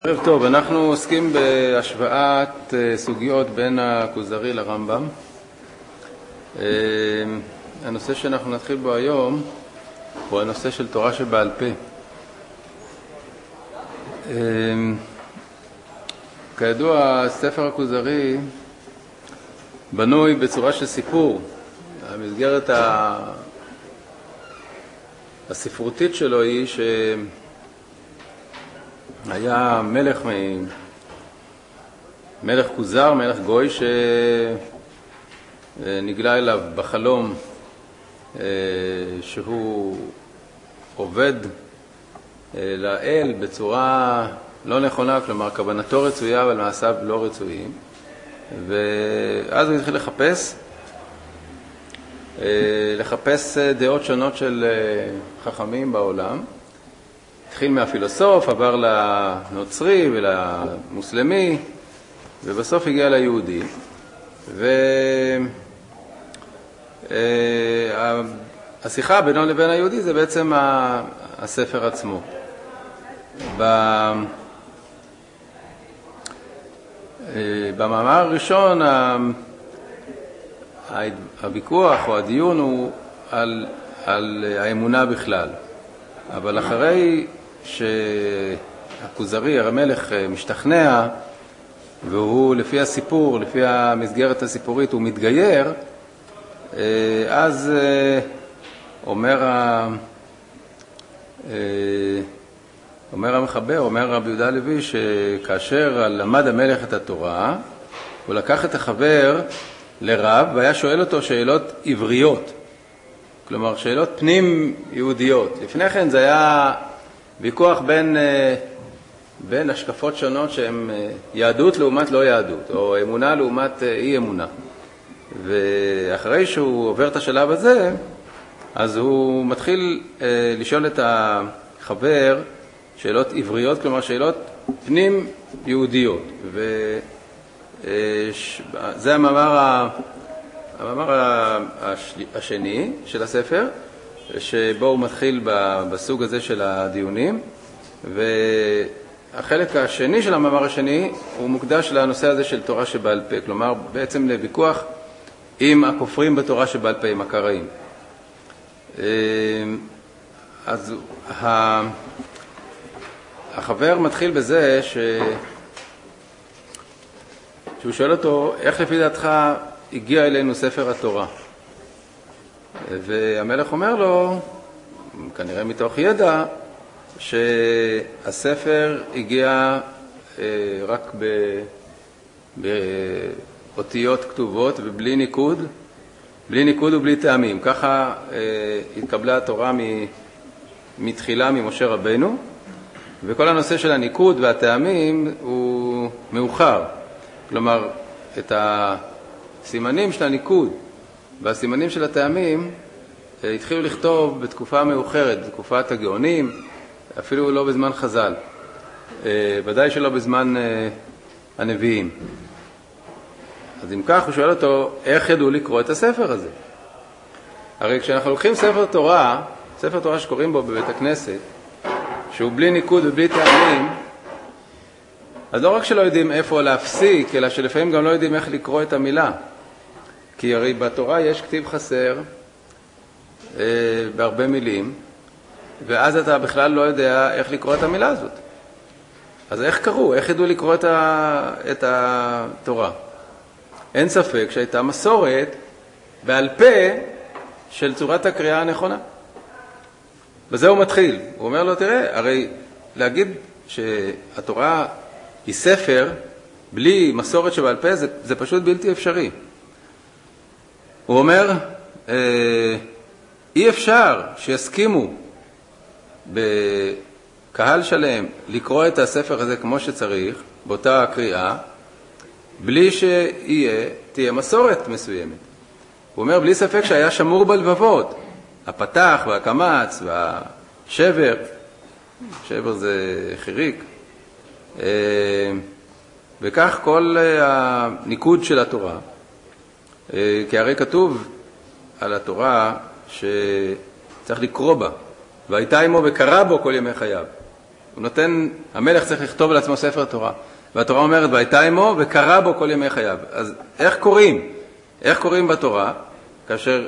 ערב טוב, אנחנו עוסקים בהשוואת סוגיות בין הכוזרי לרמב"ם. הנושא שאנחנו נתחיל בו היום הוא הנושא של תורה שבעל פה. כידוע, ספר הכוזרי בנוי בצורה של סיפור. המסגרת הספרותית שלו היא היה מלך כוזר, מלך גוי, שנגלה אליו בחלום שהוא עובד לאל בצורה לא נכונה, כלומר כוונתו רצויה אבל מעשיו לא רצויים. ואז הוא התחיל לחפש דעות שונות של חכמים בעולם. התחיל מהפילוסוף, עבר לנוצרי ולמוסלמי, ובסוף הגיע ליהודי. והשיחה בינו לבין היהודי זה בעצם הספר עצמו. במאמר הראשון הוויכוח או הדיון הוא על האמונה בכלל. אבל אחרי שהכוזרי, המלך, משתכנע, והוא לפי הסיפור, לפי המסגרת הסיפורית, הוא מתגייר, אז אומר המחבר, אומר רבי יהודה הלוי, שכאשר למד המלך את התורה, הוא לקח את החבר לרב, והיה שואל אותו שאלות עבריות. כלומר, שאלות פנים יהודיות. לפני כן זה היה ויכוח בין השקפות שונות שהן יהדות לעומת לא יהדות, או אמונה לעומת אי אמונה. ואחרי שהוא עובר את השלב הזה, אז הוא מתחיל לשאול את החבר שאלות עבריות, כלומר שאלות פנים יהודיות. וזה המאמר השני של הספר, שבו הוא מתחיל בסוג הזה של הדיונים, והחלק השני של המאמר השני הוא מוקדש לנושא הזה של תורה שבעל פה, כלומר בעצם לוויכוח עם הכופרים בתורה שבעל פה, עם הקראים. אז החבר מתחיל בזה שהוא שואל אותו, איך לפי דעתך הגיע אלינו ספר התורה? והמלך אומר לו, כנראה מתוך ידע, שהספר הגיע רק באותיות כתובות ובלי ניקוד, בלי ניקוד ובלי טעמים. ככה התקבלה התורה מתחילה ממשה רבנו, וכל הנושא של הניקוד והטעמים הוא מאוחר. כלומר, את הסימנים של הניקוד והסימנים של הטעמים התחילו לכתוב בתקופה מאוחרת, בתקופת הגאונים, אפילו לא בזמן חז"ל, ודאי שלא בזמן הנביאים. אז אם כך הוא שואל אותו, איך ידעו לקרוא את הספר הזה? הרי כשאנחנו לוקחים ספר תורה שקוראים בו בבית הכנסת, שהוא בלי ניקוד ובלי טעמים, אז לא רק שלא יודעים איפה להפסיק, אלא שלפעמים גם לא יודעים איך לקרוא את המילה. כי הרי בתורה יש כתיב חסר בהרבה מילים, ואז אתה בכלל לא יודע איך לקרוא את המילה הזאת. אז איך קראו? איך ידעו לקרוא את התורה? אין ספק שהייתה מסורת בעל פה של צורת הקריאה הנכונה. וזה הוא מתחיל. הוא אומר לו, תראה, הרי להגיד שהתורה היא ספר בלי מסורת שבעל פה, זה פשוט בלתי אפשרי. הוא אומר, אי אפשר שיסכימו בקהל שלם לקרוא את הספר הזה כמו שצריך, באותה הקריאה, בלי תהיה מסורת מסוימת. הוא אומר, בלי ספק שהיה שמור בלבבות, הפתח והקמץ והשבר, שבר זה חיריק, וכך כל הניקוד של התורה, כי הרי כתוב על התורה שצריך לקרוא בה, והייתה עמו וקרא בו כל ימי חייו. הוא נותן, המלך צריך לכתוב על עצמו ספר תורה. והתורה אומרת, והייתה עמו וקרא בו כל ימי חייו. אז איך קוראים? איך קוראים בתורה? כאשר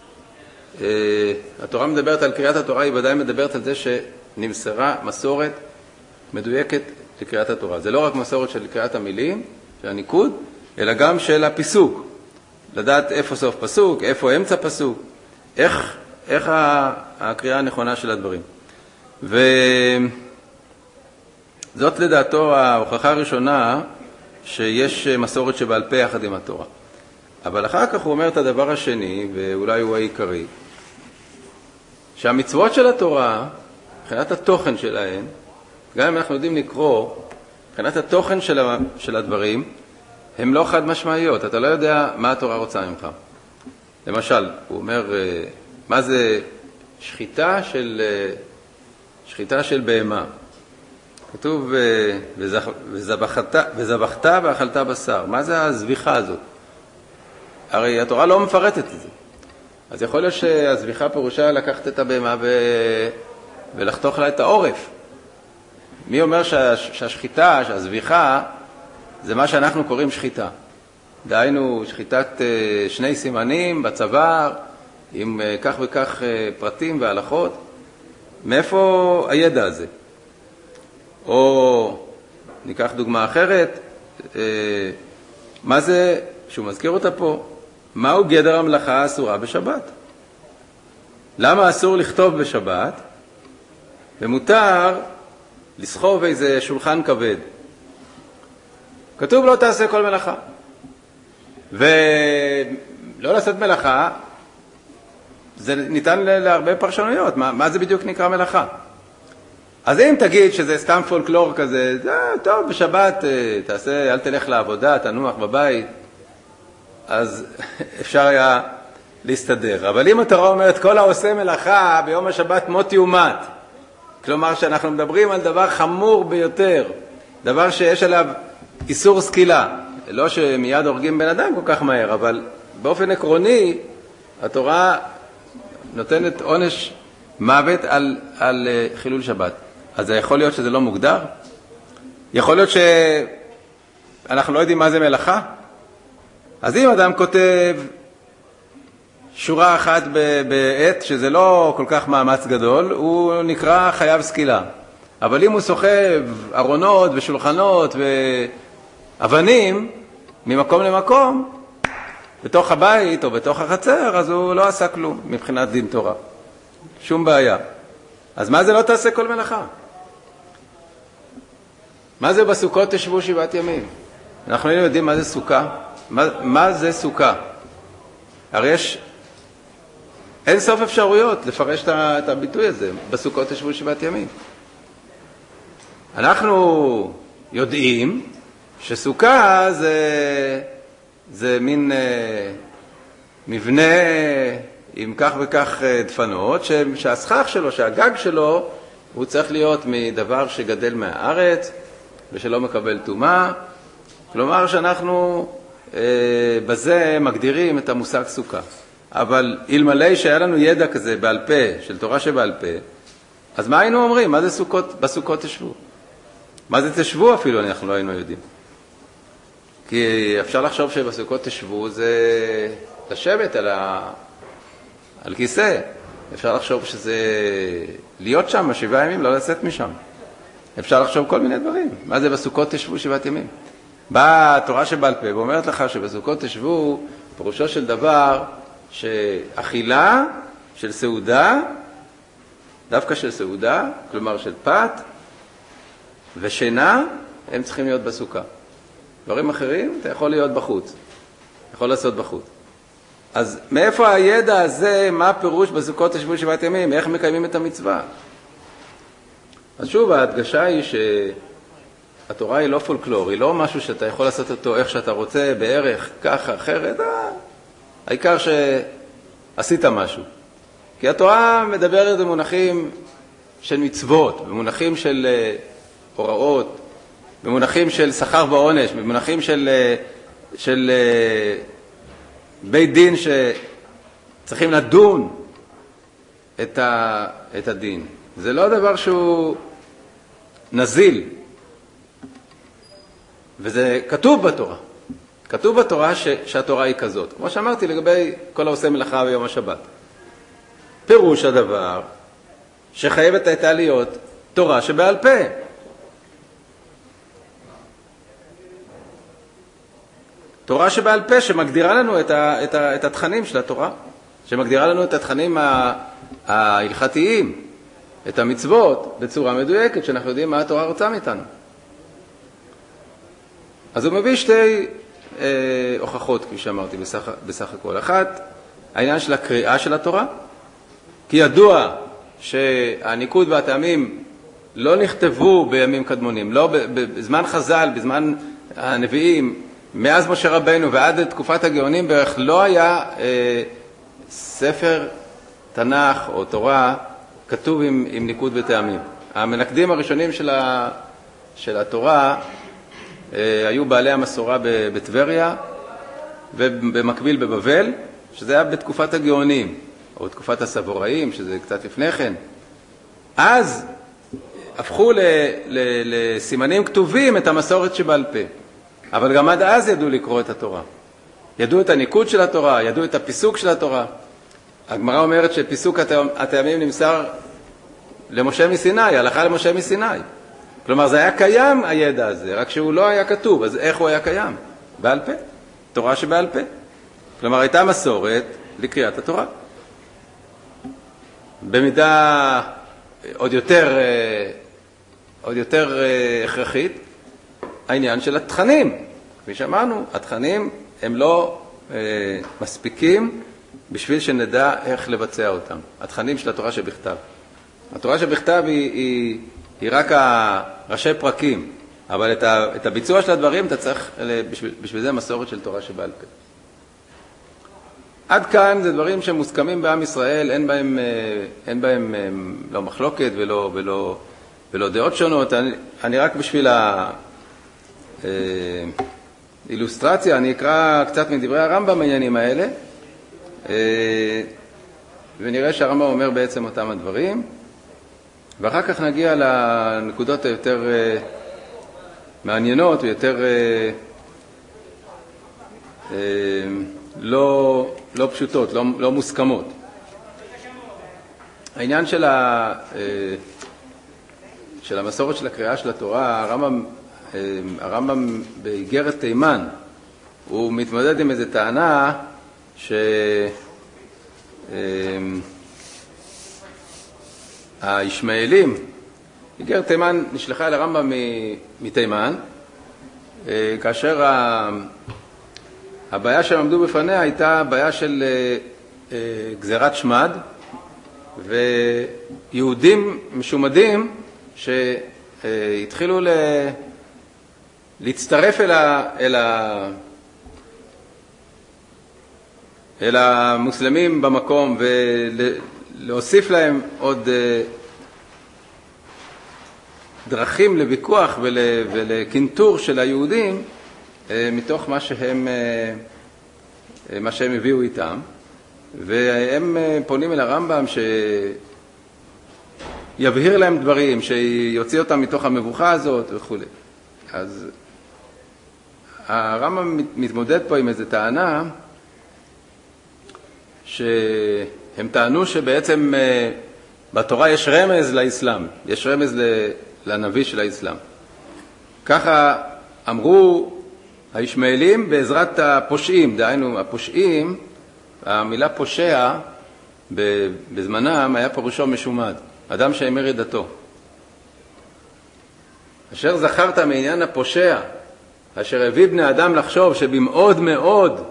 התורה מדברת על קריאת התורה, היא ודאי מדברת על זה שנמסרה מסורת מדויקת לקריאת התורה. זה לא רק מסורת של קריאת המילים, של הניקוד, אלא גם של הפיסוק. לדעת איפה סוף פסוק, איפה אמצע פסוק, איך הקריאה הנכונה של הדברים. וזאת לדעתו ההוכחה הראשונה שיש מסורת שבעל פה יחד עם התורה. אבל אחר כך הוא אומר את הדבר השני, ואולי הוא העיקרי, שהמצוות של התורה, מבחינת התוכן שלהן, גם אם אנחנו יודעים לקרוא, מבחינת התוכן של הדברים, הן לא חד משמעיות. אתה לא יודע מה התורה רוצה ממך. למשל, הוא אומר, מה זה שחיטה של בהמה? כתוב, וזבחת ואכלת בשר. מה זה הזביחה הזאת? הרי התורה לא מפרטת את זה. אז יכול להיות שהזביחה פירושה לקחת את הבהמה ולחתוך לה את העורף. מי אומר שהשחיטה, שהזביחה, זה מה שאנחנו קוראים שחיטה. דהיינו שחיטת שני סימנים בצוואר, עם כך וכך פרטים והלכות. מאיפה הידע הזה? או ניקח דוגמה אחרת, מה זה, שהוא מזכיר אותה פה, מהו גדר המלאכה האסורה בשבת? למה אסור לכתוב בשבת ומותר לסחוב איזה שולחן כבד? כתוב לא תעשה כל מלאכה. ולא לעשות מלאכה, זה ניתן להרבה פרשנויות. מה זה בדיוק נקרא מלאכה? אז אם תגיד שזה סתם פולקלור כזה, טוב, בשבת תעשה, אל תלך לעבודה, תנוח בבית, אז אפשר היה להסתדר. אבל אם התורה אומרת, כל העושה מלאכה ביום השבת מות יומת, כלומר שאנחנו מדברים על דבר חמור ביותר, דבר שיש עליו איסור סקילה, לא שמיד הורגים בן אדם כל כך מהר, אבל באופן עקרוני התורה נותנת עונש מוות על חילול שבת. אז זה יכול להיות שזה לא מוגדר? יכול להיות שאנחנו לא יודעים מה זה מלאכה? אז אם אדם כותב שורה אחת בעת, שזה לא כל כך מאמץ גדול, הוא נקרא חייב סקילה. אבל אם הוא סוחב ארונות ושולחנות ואבנים ממקום למקום, בתוך הבית או בתוך החצר, אז הוא לא עשה כלום מבחינת דין תורה. שום בעיה. אז מה זה לא תעשה כל מלאכה? מה זה בסוכות תשבו 7 ימים? אנחנו יודעים מה זה סוכה. מה זה סוכה? הרי אין סוף אפשרויות לפרש את הביטוי הזה. בסוכות תשבו 7 ימים. אנחנו יודעים שסוכה זה מין מבנה עם כך וכך דפנות, שהסכך שלו, שהגג שלו, הוא צריך להיות מדבר שגדל מהארץ ושלא מקבל טומאה. כלומר שאנחנו בזה מגדירים את המושג סוכה. אבל אלמלא שהיה לנו ידע כזה בעל פה, של תורה שבעל פה, אז מה היינו אומרים? מה זה סוכות, בסוכות תשבו? מה זה תשבו אפילו אנחנו לא היינו יודעים. כי אפשר לחשוב שבסוכות תשבו זה לשבת על כיסא. אפשר לחשוב שזה להיות שם 7 ימים, לא לצאת משם. אפשר לחשוב כל מיני דברים. מה זה בסוכות תשבו 7 ימים? באה התורה שבעל פה ואומרת לך שבסוכות תשבו פירושו של דבר שאכילה של סעודה, דווקא של סעודה, כלומר של פת ושינה, הם צריכים להיות בסוכה. דברים אחרים אתה יכול להיות בחוץ, יכול לעשות בחוץ. אז מאיפה הידע הזה, מה פירוש בסוכות תשבו 7 ימים, איך מקיימים את המצווה? אז שוב, ההדגשה היא שהתורה היא לא פולקלור, היא לא משהו שאתה יכול לעשות אותו איך שאתה רוצה, בערך, ככה, אחרת, העיקר שעשית משהו. כי התורה מדברת במונחים של מצוות, במונחים של הוראות, במונחים של שכר ועונש, במונחים של בית דין שצריכים לדון את הדין. זה לא דבר שהוא נזיל. וזה כתוב בתורה. כתוב בתורה שהתורה היא כזאת. כמו שאמרתי לגבי כל העושה מלאכה ביום השבת. פירוש הדבר שחייבת הייתה להיות תורה שבעל פה. תורה שבעל פה שמגדירה לנו את התכנים של התורה, שמגדירה לנו את התכנים ההלכתיים, את המצוות בצורה מדויקת, שאנחנו יודעים מה התורה רוצה מאיתנו. אז הוא מביא שתי הוכחות, כפי שאמרתי, בסך הכל. אחת, העניין של הקריאה של התורה, כי ידוע שהניקוד והטעמים לא נכתבו בימים קדמונים, לא בזמן חז"ל, בזמן הנביאים, מאז משה רבנו ועד תקופת הגאונים בערך לא היה ספר תנ"ך או תורה כתוב עם ניקוד וטעמים. המנקדים הראשונים של התורה היו בעלי המסורה בטבריה ובמקביל בבבל, שזה היה בתקופת הגאונים, או בתקופת הסבוראים, שזה קצת לפני כן. אז הפכו לסימנים כתובים את המסורת שבעל פה. אבל גם עד אז ידעו לקרוא את התורה. ידעו את הניקוד של התורה, ידעו את הפיסוק של התורה. הגמרא אומרת שפיסוק הטעמים נמסר למשה מסיני, הלכה למשה מסיני. כלומר, זה היה קיים הידע הזה, רק שהוא לא היה כתוב. אז איך הוא היה קיים? בעל פה. תורה שבעל פה. כלומר, הייתה מסורת לקריאת התורה. במידה עוד יותר הכרחית, העניין של התכנים. כפי שאמרנו, התכנים הם לא מספיקים בשביל שנדע איך לבצע אותם. התכנים של התורה שבכתב. התורה שבכתב היא רק ראשי פרקים, אבל את הביצוע של הדברים אתה צריך, בשביל זה מסורת של תורה שבעל פה. עד כאן זה דברים שמוסכמים בעם ישראל, אין בהם לא מחלוקת ולא דעות שונות. אני רק בשביל האילוסטרציה, אני אקרא קצת מדברי הרמב"ם בעניינים האלה, ונראה שהרמב"ם אומר בעצם אותם הדברים, ואחר כך נגיע לנקודות היותר מעניינות ויותר לא פשוטות, לא מוסכמות. העניין של המסורת של הקריאה של התורה, הרמב"ם באיגרת תימן, הוא מתמודד עם איזו טענה הישמעאלים, איגרת תימן נשלחה אל הרמב"ם מתימן, כאשר הבעיה שהם עמדו בפניה הייתה בעיה של גזירת שמד, ויהודים משומדים שהתחילו להצטרף אל המוסלמים במקום ולהוסיף להם עוד דרכים לוויכוח ולקנטור של היהודים מתוך מה שהם הביאו איתם. והם פונים אל הרמב"ם שיבהיר להם דברים, שיוציא אותם מתוך המבוכה הזאת וכו'. אז הרמב"ם מתמודד פה עם איזו טענה שהם טענו שבעצם בתורה יש רמז לאסלאם, יש רמז לנביא של האסלאם. ככה אמרו הישמעאלים בעזרת הפושעים, דהיינו הפושעים, המילה פושע בזמנם היה פירושו משומד, אדם שהמיר את דתו. אשר זכרת מעניין הפושע, אשר הביא בני אדם לחשוב שבמאוד מאוד,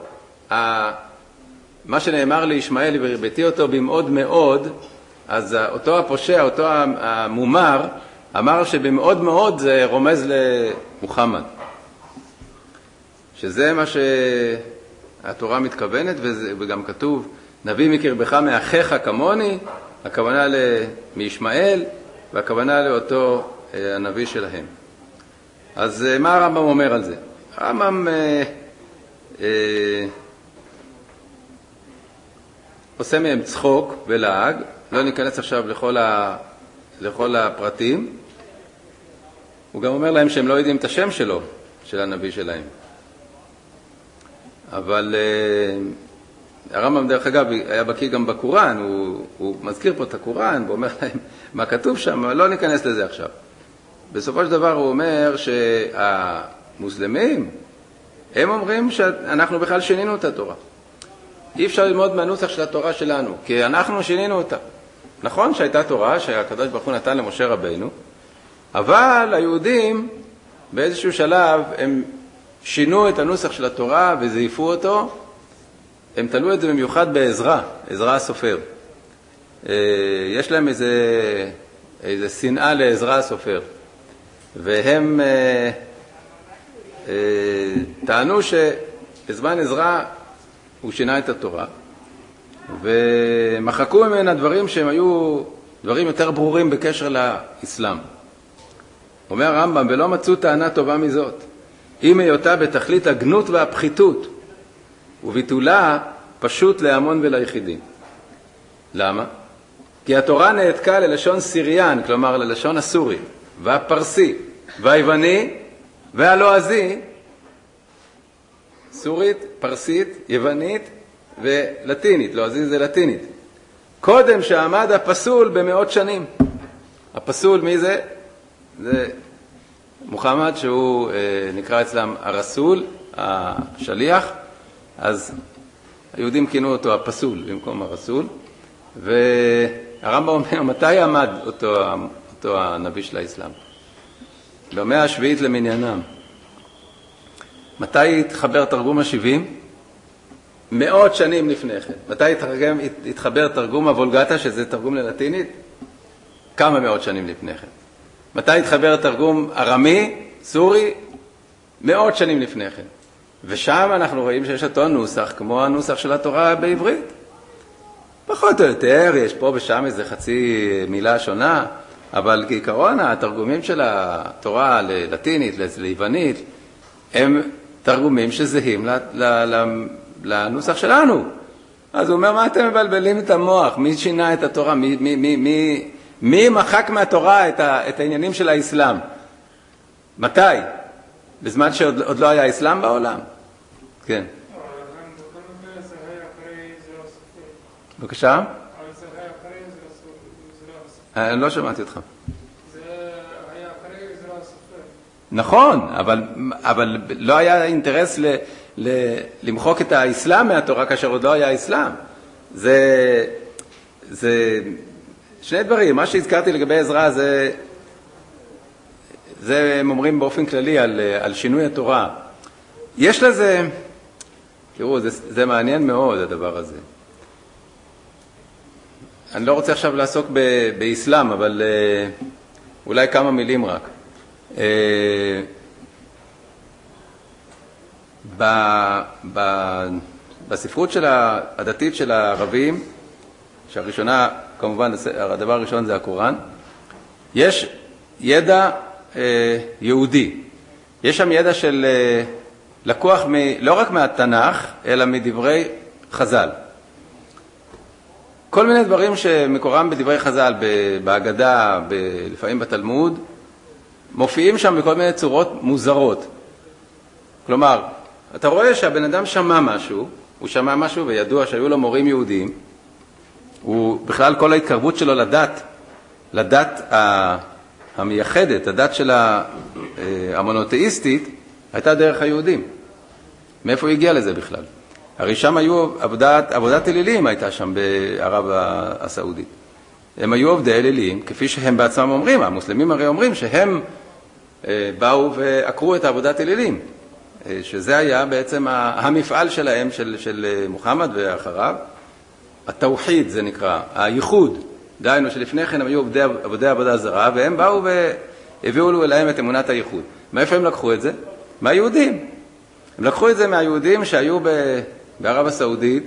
מה שנאמר לישמעאל והרביתי אותו במאוד מאוד, אז אותו הפושע, אותו המומר, אמר שבמאוד מאוד זה רומז למוחמד. שזה מה שהתורה מתכוונת, וגם כתוב, נביא מקרבך מאחיך כמוני, הכוונה מישמעאל, והכוונה לאותו הנביא שלהם. אז מה הרמב"ם אומר על זה? הרמב"ם עושה מהם צחוק ולעג, לא ניכנס עכשיו לכל הפרטים, הוא גם אומר להם שהם לא יודעים את השם שלו, של הנביא שלהם. אבל הרמב"ם דרך אגב היה בקיא גם בקוראן, הוא מזכיר פה את הקוראן, הוא אומר להם מה כתוב שם, אבל לא ניכנס לזה עכשיו. בסופו של דבר הוא אומר שהמוסלמים, הם אומרים שאנחנו בכלל שינינו את התורה. אי אפשר ללמוד מהנוסח של התורה שלנו, כי אנחנו שינינו אותה. נכון שהייתה תורה שהקדוש ברוך הוא נתן למשה רבינו, אבל היהודים באיזשהו שלב הם שינו את הנוסח של התורה וזייפו אותו. הם תלו את זה במיוחד בעזרא, עזרא הסופר. יש להם איזה שנאה לעזרא הסופר. והם טענו שבזמן עזרא הוא שינה את התורה, ומחקו ממנה דברים שהם היו דברים יותר ברורים בקשר לאסלאם. אומר הרמב"ם, ולא מצאו טענה טובה מזאת, אם היותה בתכלית הגנות והפחיתות, וביטולה פשוט להמון וליחידים. למה? כי התורה נעתקה ללשון סיריאן, כלומר ללשון הסורי, והפרסי, והיווני, והלועזי, סורית, פרסית, יוונית ולטינית, לועזי זה לטינית. קודם שעמד הפסול במאות שנים. הפסול מי זה? זה מוחמד, שהוא נקרא אצלם הרסול, השליח, אז היהודים כינו אותו הפסול במקום הרסול, והרמב"ם אומר, מתי עמד אותו הנביא של האסלאם? במאה השביעית למניינם. מתי התחבר תרגום ה-70? מאות שנים לפני כן. מתי התחבר תרגום הוולגטה, שזה תרגום ללטינית? כמה מאות שנים לפני כן. מתי התחבר תרגום ארמי, סורי? מאות שנים לפני כן. ושם אנחנו רואים שיש אותו נוסח, כמו הנוסח של התורה בעברית. פחות או יותר, יש פה ושם איזה חצי מילה שונה, אבל כעיקרון התרגומים של התורה ללטינית, ליוונית, הם תרגומים שזהים לנוסח שלנו. אז הוא אומר, מה אתם מבלבלים את המוח? מי שינה את התורה? מי מחק מהתורה את העניינים של האסלאם? מתי? בזמן שעוד לא היה אסלאם בעולם? כן. בבקשה? אני לא שמעתי אותך. זה היה אחרי עזרא הסופר. נכון, אבל לא היה אינטרס למחוק את האסלאם מהתורה כאשר עוד לא היה אסלאם. זה שני דברים. מה שהזכרתי לגבי עזרא זה הם אומרים באופן כללי על שינוי התורה. יש לזה, תראו, זה מעניין מאוד הדבר הזה. אני לא רוצה עכשיו לעסוק באסלאם, אבל אולי כמה מילים רק. בספרות הדתית של הערבים, שהראשונה, כמובן, הדבר הראשון זה הקוראן, יש ידע יהודי. יש שם ידע של לקוח לא רק מהתנ"ך, אלא מדברי חז"ל. כל מיני דברים שמקורם בדברי חז"ל, בהגדה, לפעמים בתלמוד, מופיעים שם בכל מיני צורות מוזרות. כלומר, אתה רואה שהבן אדם שמע משהו, הוא שמע משהו וידוע שהיו לו מורים יהודים, הוא בכלל כל ההתקרבות שלו לדת המייחדת, הדת של המונותאיסטית, הייתה דרך היהודים. מאיפה הוא הגיע לזה בכלל? הרי שם היו עבודת אלילים הייתה שם בערב הסעודית. הם היו עובדי אלילים, כפי שהם בעצמם אומרים, המוסלמים הרי אומרים שהם באו ועקרו את עבודת אלילים, שזה היה בעצם המפעל שלהם, של מוחמד ואחריו, התאוחיד זה נקרא, הייחוד, דהיינו שלפני כן הם היו עבדי עבודה זרה, והם באו והביאו אליהם את אמונת הייחוד. מאיפה הם לקחו את זה? מהיהודים. הם לקחו את זה מהיהודים שהיו בערב הסעודית,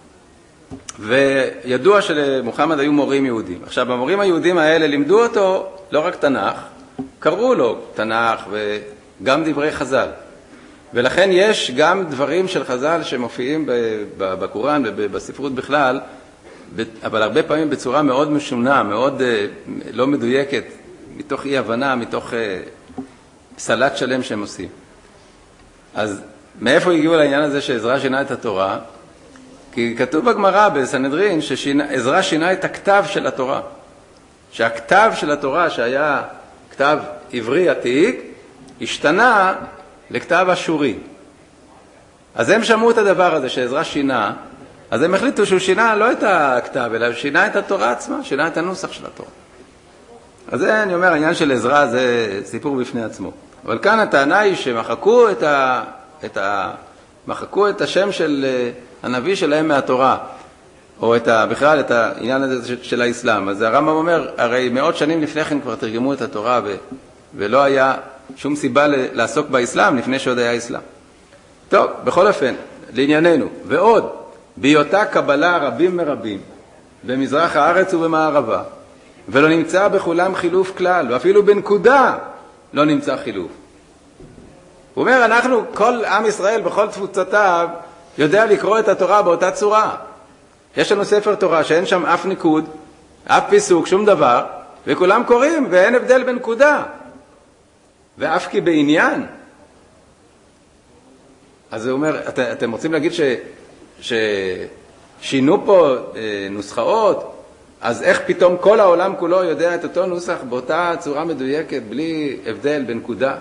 וידוע שלמוחמד היו מורים יהודים. עכשיו, המורים היהודים האלה לימדו אותו לא רק תנ"ך, קראו לו תנ"ך וגם דברי חז"ל. ולכן יש גם דברים של חז"ל שמופיעים בקוראן ובספרות בכלל, אבל הרבה פעמים בצורה מאוד משונה, מאוד לא מדויקת, מתוך אי הבנה, מתוך סלט שלם שהם עושים. אז מאיפה הגיעו לעניין הזה שעזרא שינה את התורה? כי כתוב בגמרא בסנהדרין שעזרא שינה את הכתב של התורה. שהכתב של התורה שהיה כתב עברי עתיק, השתנה לכתב אשורי. אז הם שמעו את הדבר הזה שעזרא שינה, אז הם החליטו שהוא שינה לא את הכתב, אלא שינה את התורה עצמה, שינה את הנוסח של התורה. אז זה, אני אומר, העניין של עזרא זה סיפור בפני עצמו. אבל כאן הטענה היא שמחקו מחקו את השם של הנביא שלהם מהתורה, או בכלל את העניין הזה של האסלאם. אז הרמב"ם אומר, הרי מאות שנים לפני כן כבר תרגמו את התורה, ולא היה שום סיבה לעסוק באסלאם לפני שעוד היה אסלאם. טוב, בכל אופן, לענייננו. ועוד, בהיותה קבלה רבים מרבים, במזרח הארץ ובמערבה, ולא נמצא בכולם חילוף כלל, ואפילו בנקודה לא נמצא חילוף. הוא אומר, אנחנו, כל עם ישראל בכל תפוצותיו, יודע לקרוא את התורה באותה צורה. יש לנו ספר תורה שאין שם אף ניקוד, אף פיסוק, שום דבר, וכולם קוראים, ואין הבדל בנקודה. ואף כי בעניין. אז הוא אומר, אתם רוצים להגיד ששינו פה נוסחאות, אז איך פתאום כל העולם כולו יודע את אותו נוסח באותה צורה מדויקת, בלי הבדל בנקודה?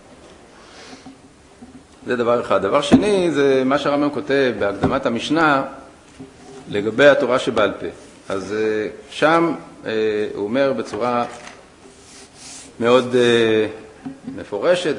זה דבר אחד. דבר שני, זה מה שהרמב"ם כותב בהקדמת המשנה לגבי התורה שבעל פה. אז שם הוא אומר בצורה מאוד מפורשת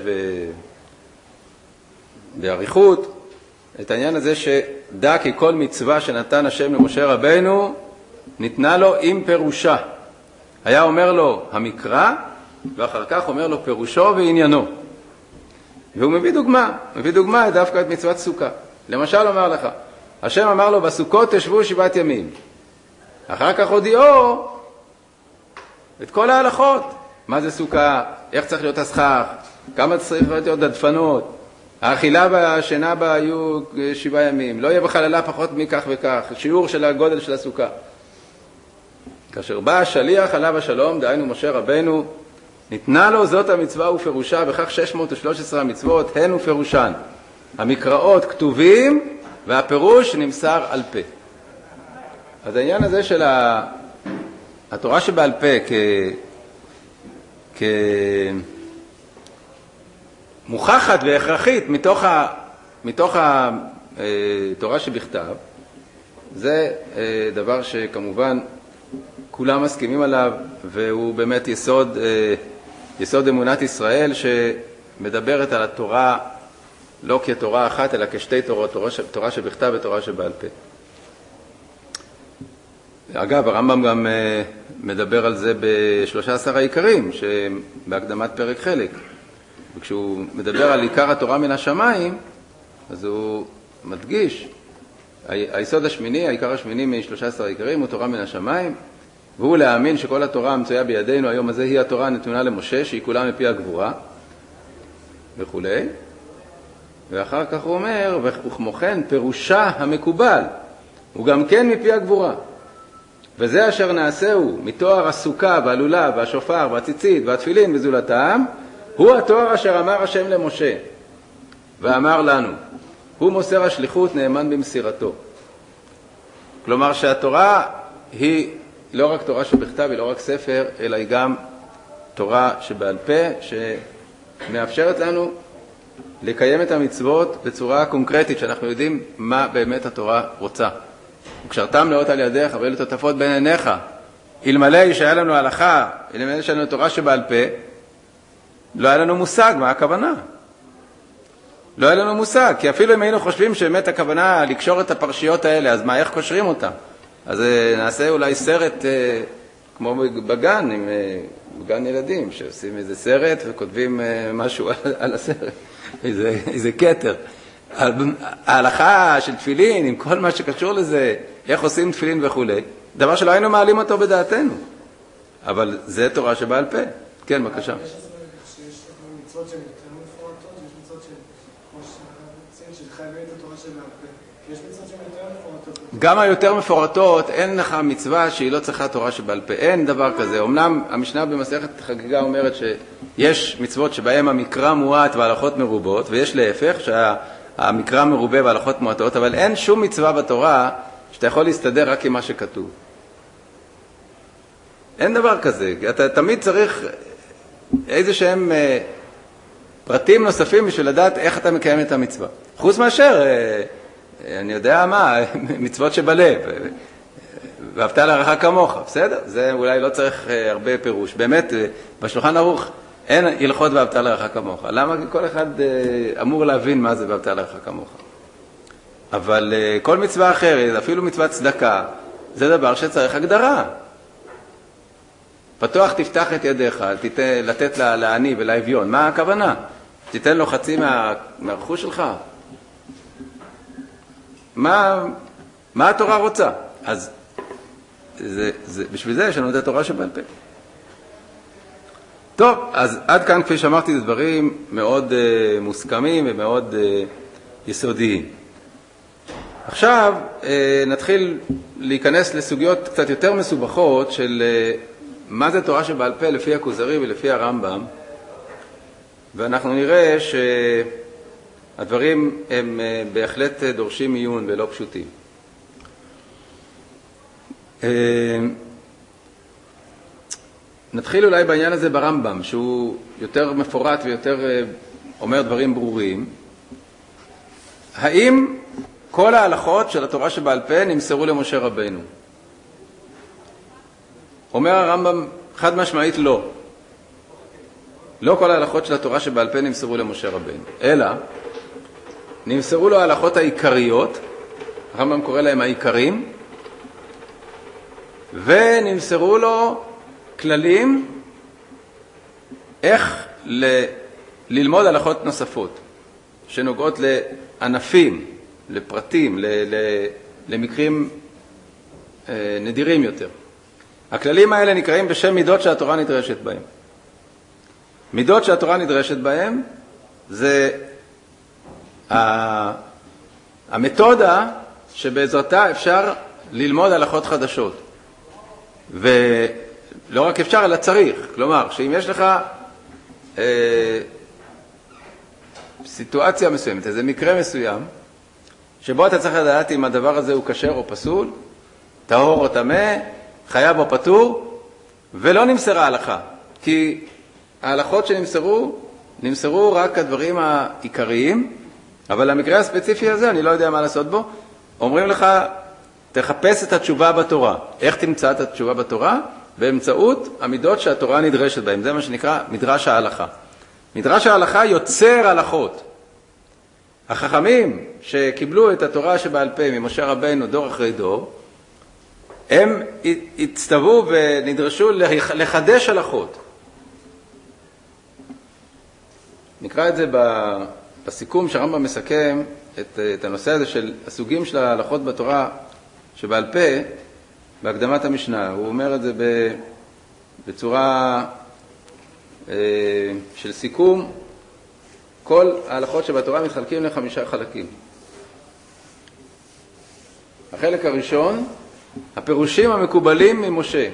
ובאריכות את העניין הזה שדע כי כל מצווה שנתן השם למשה רבנו ניתנה לו עם פירושה. היה אומר לו המקרא, ואחר כך אומר לו פירושו ועניינו. והוא מביא דוגמה דווקא את מצוות סוכה. למשל אומר לך, השם אמר לו בסוכות תשבו 7 ימים. אחר כך הודיעו את כל ההלכות. מה זה סוכה? איך צריך להיות הסכך? כמה צריך להיות דדפנות? האכילה והשינה בה היו 7 ימים. לא יהיה בחללה פחות מכך וכך. שיעור של הגודל של הסוכה. כאשר בא השליח עליו השלום, דהיינו משה רבנו, ניתנה לו זאת המצווה ופירושה, וכך 613 המצוות הן ופירושן. המקראות כתובים והפירוש נמסר על פה. אז העניין הזה של התורה שבעל פה כמוכחת והכרחית מתוך התורה שבכתב, זה דבר שכמובן כולם מסכימים עליו, והוא באמת יסוד אמונת ישראל שמדברת על התורה לא כתורה אחת, אלא כשתי תורות, תורה שבכתב ותורה שבעל פה. אגב, הרמב"ם גם מדבר על זה ב-13 העיקרים, בהקדמת פרק חלק. וכשהוא מדבר על עיקר התורה מן השמיים, אז הוא מדגיש, היסוד השמיני, העיקר השמיני מ-13 העיקרים הוא תורה מן השמיים, והוא להאמין שכל התורה המצויה בידינו היום הזה היא התורה הנתונה למשה, שהיא כולה מפי הגבורה, וכו'. ואחר כך הוא אומר, וכמו כן פירושה המקובל, הוא גם כן מפי הגבורה. וזה אשר נעשהו מתואר הסוכה והלולב והשופר והציצית והתפילין וזולתם, הוא התואר אשר אמר השם למשה, ואמר לנו, הוא מוסר השליחות נאמן במסירתו. כלומר שהתורה היא לא רק תורה שבכתב, היא לא רק ספר, אלא היא גם תורה שבעל פה, שמאפשרת לנו לקיים את המצוות בצורה קונקרטית, שאנחנו יודעים מה באמת התורה רוצה. וקשרתם לאות על ידך, ואלו תוטפות בין עיניך. אלמלא שהיה לנו הלכה, אלמלא שהיה לנו תורה שבעל פה, לא היה לנו מושג מה הכוונה. לא היה לנו מושג, כי אפילו אם היינו חושבים שבאמת הכוונה לקשור את הפרשיות האלה, אז מה, איך קושרים אותם? אז נעשה אולי סרט כמו בגן, בגן ילדים, שעושים איזה סרט וכותבים משהו על הסרט, איזה קטר. ההלכה של תפילין, עם כל מה שקשור לזה, איך עושים תפילין וכו', דבר שלא היינו מעלים אותו בדעתנו. אבל זה תורה שבעל פה. כן, בבקשה. יש מצוות שהן יותר מפורטות, יש מצוות שהן, כמו שציין, שחייבים את התורה שבעל פה. יש מצוות שהן יותר מפורטות. גם היותר מפורטות, אין לך מצווה שהיא לא צריכה תורה שבעל פה. אין דבר כזה. אמנם המשנה במסכת חגיגה אומרת יש מצוות שבהם המקרא מועט וההלכות מרובות, ויש להפך, שהמקרא מרובה וההלכות מועטות, אבל אין שום מצווה בתורה שאתה יכול להסתדר רק עם מה שכתוב. אין דבר כזה. אתה תמיד צריך איזה שהם פרטים נוספים בשביל לדעת איך אתה מקיים את המצווה. חוץ מאשר, אני יודע מה, מצוות שבלב. ואהבת לרעך כמוך, בסדר? זה אולי לא צריך הרבה פירוש. באמת, בשולחן ערוך אין הלכות ואהבת לרעך כמוך. למה? כל אחד אמור להבין מה זה ואהבת לרעך כמוך. אבל כל מצווה אחרת, אפילו מצוות צדקה, זה דבר שצריך הגדרה. פתוח תפתח את ידיך, לתת לעני ולאביון. מה הכוונה? תיתן לו חצי מהרכוש שלך? מה התורה רוצה? אז בשביל זה יש לנו את התורה שבעל פה. טוב, אז עד כאן, כפי שאמרתי, זה דברים מאוד מוסכמים ומאוד יסודיים. עכשיו נתחיל להיכנס לסוגיות קצת יותר מסובכות של מה זה תורה שבעל פה לפי הכוזרי ולפי הרמב"ם, ואנחנו נראה שהדברים הם בהחלט דורשים עיון ולא פשוטים. נתחיל אולי בעניין הזה ברמב"ם, שהוא יותר מפורט ויותר אומר דברים ברורים. האם כל ההלכות של התורה שבעל פה נמסרו למשה רבנו? אומר הרמב"ם חד משמעית לא. לא כל ההלכות של התורה שבעל פה נמסרו למשה רבנו, אלא נמסרו לו ההלכות העיקריות, הרמב"ם קורא להם העיקרים, ונמסרו לו כללים איך ללמוד הלכות נוספות, שנוגעות לענפים, לפרטים, למקרים נדירים יותר. הכללים האלה נקראים בשם מידות שהתורה נדרשת בהם. מידות שהתורה נדרשת בהם זה המתודה שבעזרתה אפשר ללמוד הלכות חדשות. ולא רק אפשר, אלא צריך. כלומר, שאם יש לך סיטואציה מסוימת, איזה מקרה מסוים, שבו אתה צריך לדעת אם הדבר הזה הוא כשר או פסול, טהור או טמא, חייב או פטור, ולא נמסרה ההלכה. כי ההלכות נמסרו רק הדברים העיקריים, אבל המקרה הספציפי הזה, אני לא יודע מה לעשות בו, אומרים לך, תחפש את התשובה בתורה. איך תמצא את התשובה בתורה? באמצעות המידות שהתורה נדרשת בהם. זה מה שנקרא מדרש ההלכה. מדרש ההלכה יוצר הלכות. החכמים שקיבלו את התורה שבעל פה ממשה רבנו דור אחרי דור, הם הצטוו ונדרשו לחדש הלכות. נקרא את זה בסיכום שהרמב"ם מסכם את הנושא הזה של הסוגים של ההלכות בתורה שבעל פה בהקדמת המשנה. הוא אומר את זה בצורה של סיכום. כל ההלכות שבתורה מתחלקים ל5 חלקים. החלק הראשון, הפירושים המקובלים ממשה.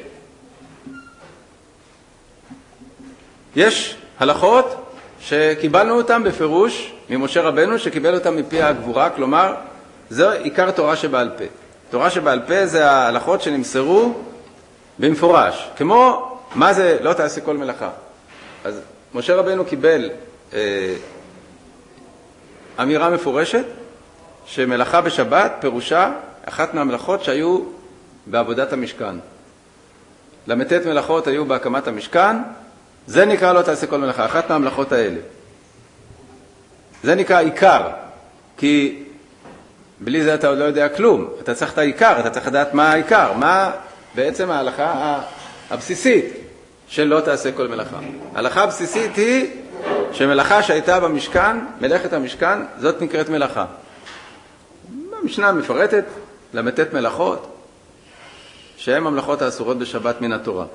יש הלכות שקיבלנו אותם בפירוש ממשה רבנו, שקיבל אותם מפי הגבורה, כלומר, זה עיקר תורה שבעל פה. תורה שבעל פה זה ההלכות שנמסרו במפורש. כמו, מה זה לא תעשה כל מלאכה? אז משה רבנו קיבל אמירה מפורשת, שמלאכה בשבת פירושה אחת מהמלאכות שהיו בעבודת המשכן. למתת מלאכות היו בהקמת המשכן, זה נקרא לא תעשה כל מלאכה, אחת מהמלאכות האלה. זה נקרא עיקר, כי בלי זה אתה עוד לא יודע כלום. אתה צריך את העיקר, אתה צריך לדעת מה העיקר, מה בעצם ההלכה הבסיסית של לא תעשה כל מלאכה. ההלכה הבסיסית היא שמלאכה שהייתה במשכן, מלאכת המשכן, זאת נקראת מלאכה. המשנה מפרטת למתת מלאכות, שהן המלאכות האסורות בשבת מן התורה.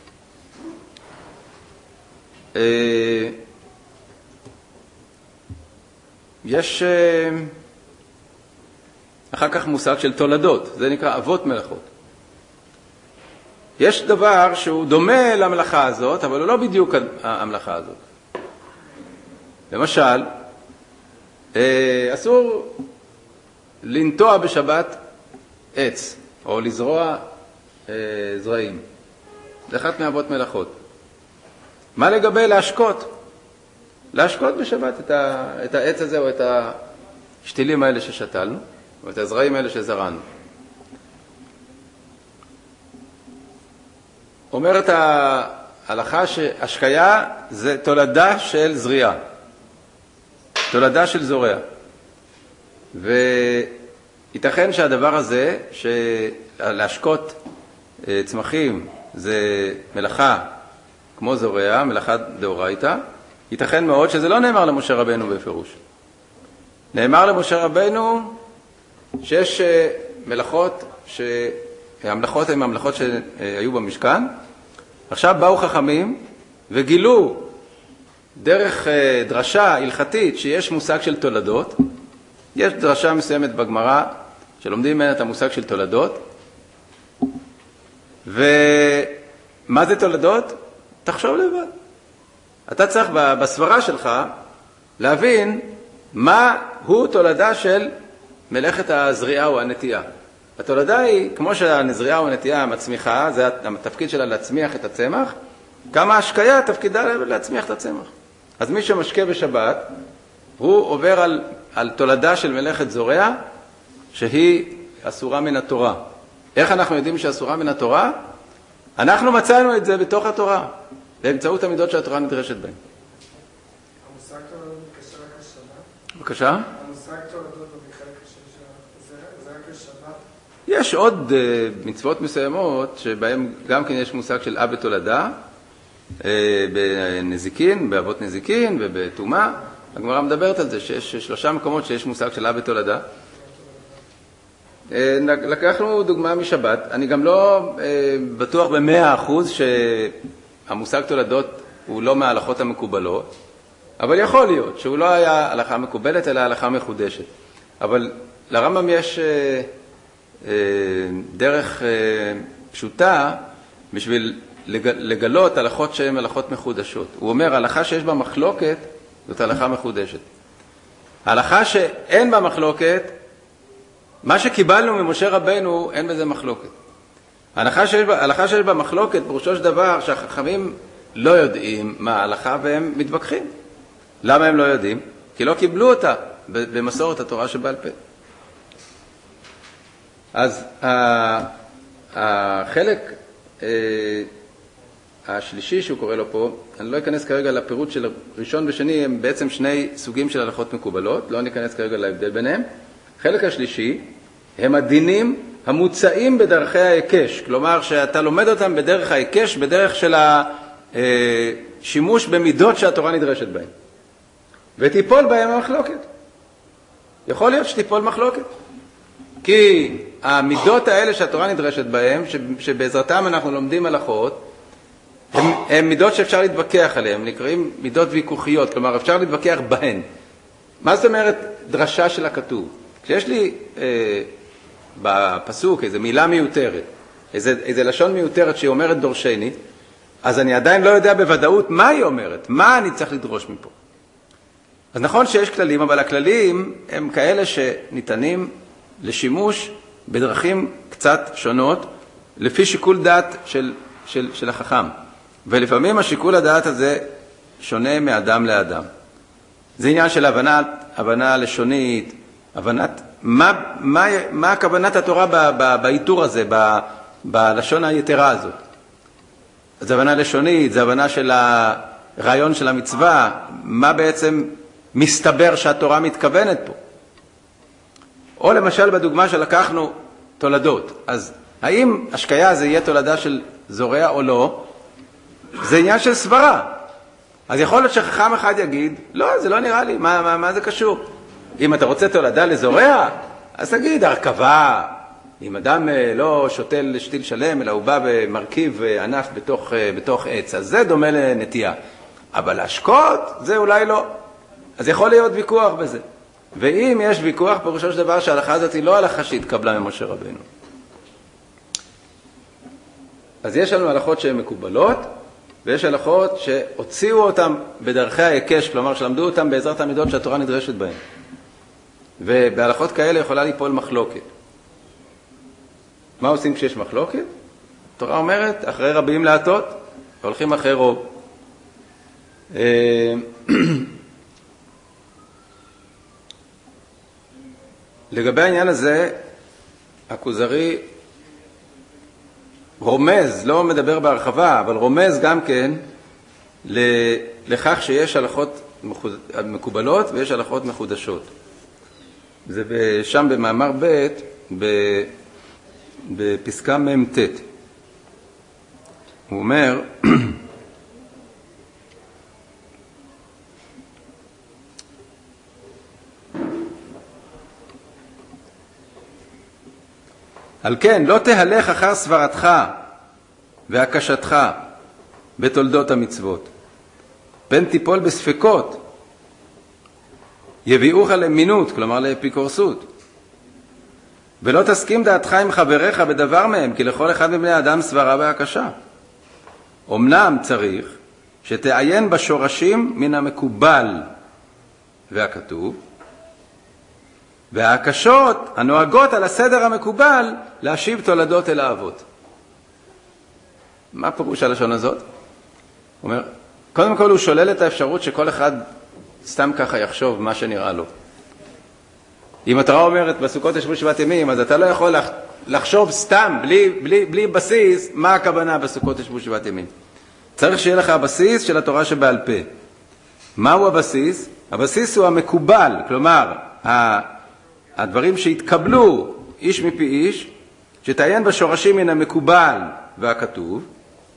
יש אחר כך מושג של תולדות, זה נקרא אבות מלאכות. יש דבר שהוא דומה למלאכה הזאת, אבל הוא לא בדיוק המלאכה הזאת. למשל, אסור לנטוע בשבת עץ, או לזרוע זרעים. זה אחת מאבות מלאכות. מה לגבי להשקות? להשקות בשבת את העץ הזה, או את השתילים האלה ששתלנו, או את הזרעים האלה שזרענו. אומרת ההלכה שהשקיה זה תולדה של זריעה, תולדה של זורע. וייתכן שהדבר הזה, להשקות צמחים, זה מלאכה כמו זורע, מלאכה דאורייתא, ייתכן מאוד שזה לא נאמר למשה רבנו בפירוש. נאמר למשה רבנו שיש מלאכות, המלאכות הן המלאכות שהיו במשכן. עכשיו באו חכמים וגילו דרך דרשה הלכתית שיש מושג של תולדות. יש דרשה מסוימת בגמרא שלומדים ממנה את המושג של תולדות. ומה זה תולדות? תחשוב לבד. אתה צריך בסברה שלך להבין מה הוא תולדה של מלאכת הזריעה או הנטייה. התולדה היא, כמו שהזריעה או הנטייה מצמיחה, זה התפקיד שלה להצמיח את הצמח, כמה השקיה תפקידה להצמיח את הצמח. אז מי שמשקה בשבת, הוא עובר על תולדה של מלאכת זורע, שהיא אסורה מן התורה. איך אנחנו יודעים שאסורה מן התורה? אנחנו מצאנו את זה בתוך התורה, באמצעות המידות שהתורה נדרשת בהן. המושג תולדות מתקשר רק לשבת? בבקשה? המושג תולדות במחלק זה רק לשבת? יש עוד מצוות מסוימות שבהם גם כן יש מושג של אב בתולדה, בנזיקין, באבות נזיקין ובתומה. הגמרא מדברת על זה שיש 3 מקומות שיש מושג של אב בתולדה. לקחנו דוגמה משבת. אני גם לא בטוח ב100% שהמושג תולדות הוא לא מההלכות המקובלות, אבל יכול להיות שהוא לא היה הלכה מקובלת אלא הלכה מחודשת. אבל לרמב"ם יש דרך פשוטה בשביל לגלות הלכות שהן הלכות מחודשות. הוא אומר, הלכה שיש בה מחלוקת זאת הלכה מחודשת. ההלכה שאין בה מחלוקת, מה שקיבלנו ממשה רבנו, אין בזה מחלוקת. ההלכה שיש בה מחלוקת, פירושו של דבר שהחכמים לא יודעים מה ההלכה והם מתווכחים. למה הם לא יודעים? כי לא קיבלו אותה במסורת התורה שבעל פה. אז החלק השלישי שהוא קורא לו פה, אני לא אכנס כרגע לפירוט של ראשון ושני, הם בעצם 2 סוגים של הלכות מקובלות, לא ניכנס כרגע להבדל ביניהם. החלק השלישי הם הדינים המוצאים בדרכי ההיקש, כלומר שאתה לומד אותם בדרך ההיקש, בדרך של השימוש במידות שהתורה נדרשת בהן. ותיפול בהם המחלוקת. יכול להיות שתיפול מחלוקת. כי המידות האלה שהתורה נדרשת בהן, שבעזרתם אנחנו לומדים הלכות, הן מידות שאפשר להתווכח עליהן, נקראים מידות ויכוחיות, כלומר אפשר להתווכח בהן. מה זאת אומרת דרשה של הכתוב? כשיש לי בפסוק איזו מילה מיותרת, איזו לשון מיותרת שהיא אומרת דורשני, אז אני עדיין לא יודע בוודאות מה היא אומרת, מה אני צריך לדרוש מפה. אז נכון שיש כללים, אבל הכללים הם כאלה שניתנים לשימוש בדרכים קצת שונות, לפי שיקול דעת של החכם. ולפעמים השיקול הדעת הזה שונה מאדם לאדם. זה עניין של הבנה לשונית, הבנת מה כוונת התורה באיתור הזה, בלשון היתרה הזאת. זה הבנה לשונית, זה הבנה של הרעיון של המצווה, מה בעצם מסתבר שהתורה מתכוונת פה. או למשל בדוגמה שלקחנו תולדות. אז האם השקיה זה יהיה תולדה של זורע או לא? זה עניין של סברה. אז יכול להיות שחכם אחד יגיד, לא, זה לא נראה לי, מה זה קשור? אם אתה רוצה תולדה לזורע, אז תגיד, הרכבה, אם אדם לא שותל שתיל שלם, אלא הוא בא ומרכיב ענף בתוך עץ, אז זה דומה לנטייה. אבל להשקות, זה אולי לא. אז יכול להיות ויכוח בזה. ואם יש ויכוח, פירושו של דבר שההלכה הזאת היא לא הלכה שהתקבלה ממשה רבנו. אז יש לנו הלכות שהן מקובלות, ויש הלכות שהוציאו אותן בדרכי ההיקש, כלומר שלמדו אותן בעזרת המידות שהתורה נדרשת בהן. ובהלכות כאלה יכולה ליפול מחלוקת. מה עושים כשיש מחלוקת? התורה אומרת, אחרי רבים להטות, הולכים אחרי רוב. לגבי העניין הזה, הכוזרי רומז, לא מדבר בהרחבה, אבל רומז גם כן לכך שיש הלכות מקובלות ויש הלכות מחודשות. זה שם במאמר ב' בפסקה מ"ט. הוא אומר, על כן, לא תהלך אחר סברתך והקשתך בתולדות המצוות. פן תיפול בספקות, יביאוך למינות, כלומר לאפיקורסות. ולא תסכים דעתך עם חבריך בדבר מהם, כי לכל אחד מבני האדם סברה והקשה. אמנם צריך שתעיין בשורשים מן המקובל והכתוב, וההקשות הנוהגות על הסדר המקובל להשיב תולדות אל האבות. מה פירוש הלשון הזאת? הוא אומר, קודם כל הוא שולל את האפשרות שכל אחד סתם ככה יחשוב מה שנראה לו. אם התורה אומרת בסוכות ישבו 7 ימים, אז אתה לא יכול לחשוב סתם, בלי בסיס, מה הכוונה בסוכות ישבו 7 ימים. צריך שיהיה לך הבסיס של התורה שבעל פה. מהו הבסיס? הבסיס הוא המקובל, כלומר, הדברים שהתקבלו איש מפי איש, שתעיין בשורשים מן המקובל והכתוב,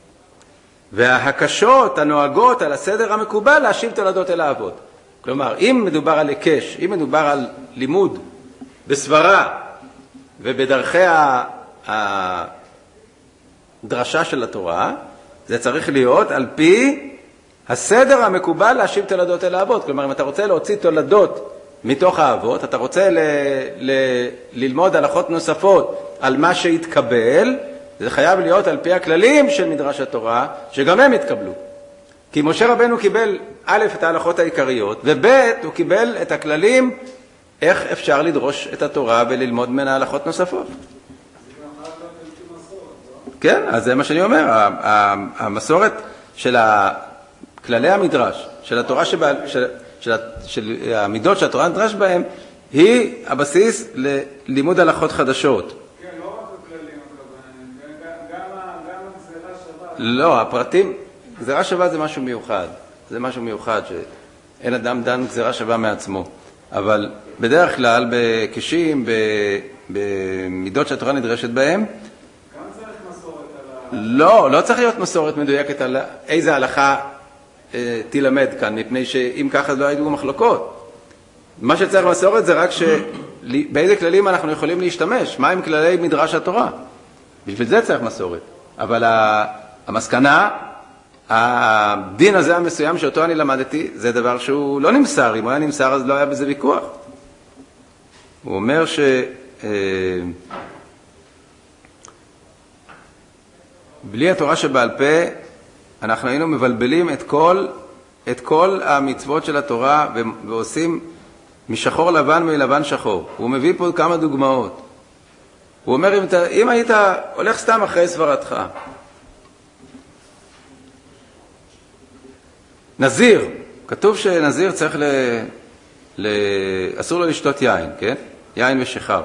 וההקשות הנוהגות על הסדר המקובל להשיב תולדות אל האבות. כלומר, אם מדובר על היקש, אם מדובר על לימוד בסברה ובדרכי הדרשה של התורה, זה צריך להיות על פי הסדר המקובל להשיב תולדות אל האבות. כלומר, אם אתה רוצה להוציא תולדות מתוך האבות, אתה רוצה ללמוד הלכות נוספות על מה שהתקבל, זה חייב להיות על פי הכללים של מדרש התורה, שגם הם התקבלו. כי משה רבנו קיבל א' את ההלכות העיקריות, וב' הוא קיבל את הכללים איך אפשר לדרוש את התורה וללמוד ממנה הלכות נוספות. כן, אז זה מה שאני אומר, המסורת של כללי המדרש, של התורה של המידות שהתורה נדרש בהם, היא הבסיס ללימוד הלכות חדשות. כן, לא רק הכללים, גם הגזירה שווה. לא, הפרטים, גזירה שווה זה משהו מיוחד. זה משהו מיוחד שאין אדם דן גזירה שווה מעצמו. אבל בדרך כלל, בקשים, במידות שהתורה נדרשת בהם, גם צריך מסורת על לא צריך להיות מסורת מדויקת על איזה הלכה תלמד כאן, מפני שאם ככה לא היו מחלוקות. מה שצריך מסורת זה רק באיזה כללים אנחנו יכולים להשתמש, מה הם כללי מדרש התורה. בשביל זה צריך מסורת. אבל המסקנה, הדין הזה המסוים שאותו אני למדתי, זה דבר שהוא לא נמסר. אם הוא היה נמסר אז לא היה בזה ויכוח. הוא אומר בלי התורה שבעל פה אנחנו היינו מבלבלים את כל המצוות של התורה ועושים משחור לבן מלבן שחור. הוא מביא פה כמה דוגמאות. הוא אומר, אם היית הולך סתם אחרי סברתך, נזיר, כתוב שנזיר צריך אסור לו לשתות יין, כן? יין ושחר.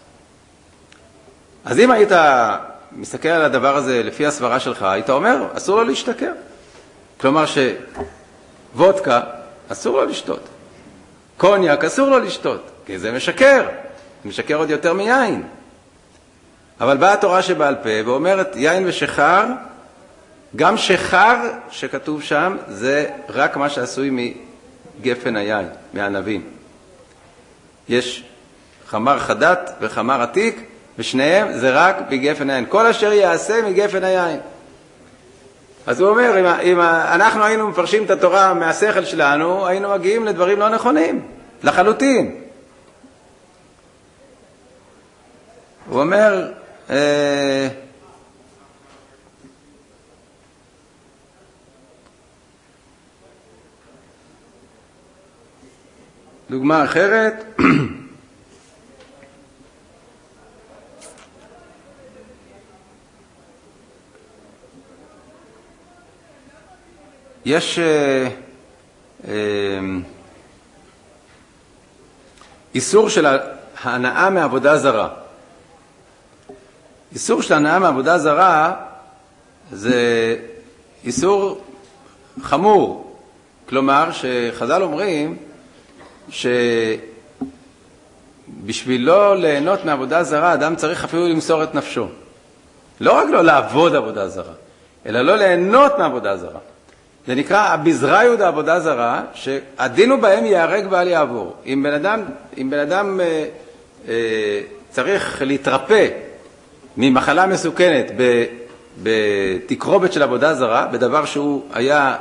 אז אם היית מסתכל על הדבר הזה לפי הסברה שלך, היית אומר, אסור לו להשתכר. כלומר שוודקה אסור לו לשתות. קוניאק אסור לו לשתות, כי זה משקר. זה משקר עוד יותר מיין. אבל באה התורה שבעל פה ואומרת, יין ושחר, גם שחר שכתוב שם, זה רק מה שעשוי מגפן היין, מהענבים. יש חמר חדת וחמר עתיק, ושניהם זה רק בגפן היין. כל אשר יעשה מגפן היין. אז הוא אומר, אם אנחנו היינו מפרשים את התורה מהשכל שלנו, היינו מגיעים לדברים לא נכונים, לחלוטין. הוא אומר, דוגמה אחרת, יש איסור של ההנאה מעבודה זרה. איסור של ההנאה מעבודה זרה זה איסור חמור. כלומר, שחז"ל אומרים שבשביל לא ליהנות מעבודה זרה, אדם צריך אפילו למסור את נפשו. לא רק לא לעבוד עבודה זרה, אלא לא ליהנות מעבודה זרה. זה נקרא הביזריות העבודה זרה, שהדינו בהם יהרג ואל יעבור. אם בן אדם צריך להתרפא ממחלה מסוכנת בתקרובת של עבודה זרה, בדבר שהוא היה